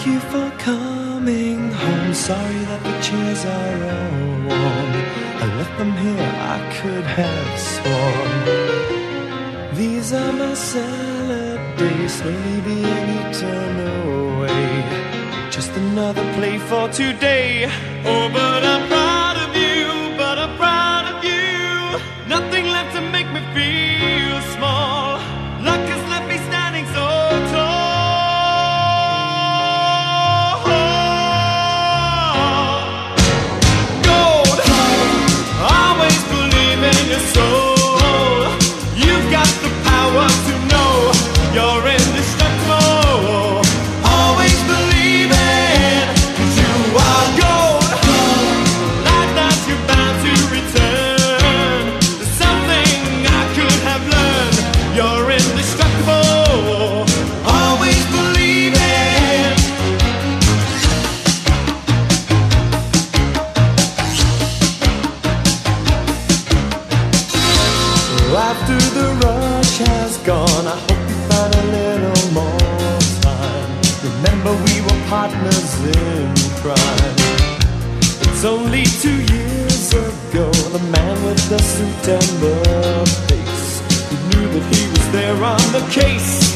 you for coming home. Sorry that the chairs are all warm. I left them here, I could have sworn. These are my salad days, slowly being eaten away. Just another play for today. Oh, but I'm proud of you, but I'm proud of you. Nothing left to make me feel small. Luck has left me standing so tall. Gold, always believe in your soul. You've got the power to know you're indestructible. Always believe in, 'cause you are gold. Like that you're bound to return. There's something I could have learned. You're indestructible. Always believe in. After the rush has gone, I hope you find a little more time. Remember we were partners in crime. It's only 2 years ago, the man with the suit and the face, who knew that he was there on the case.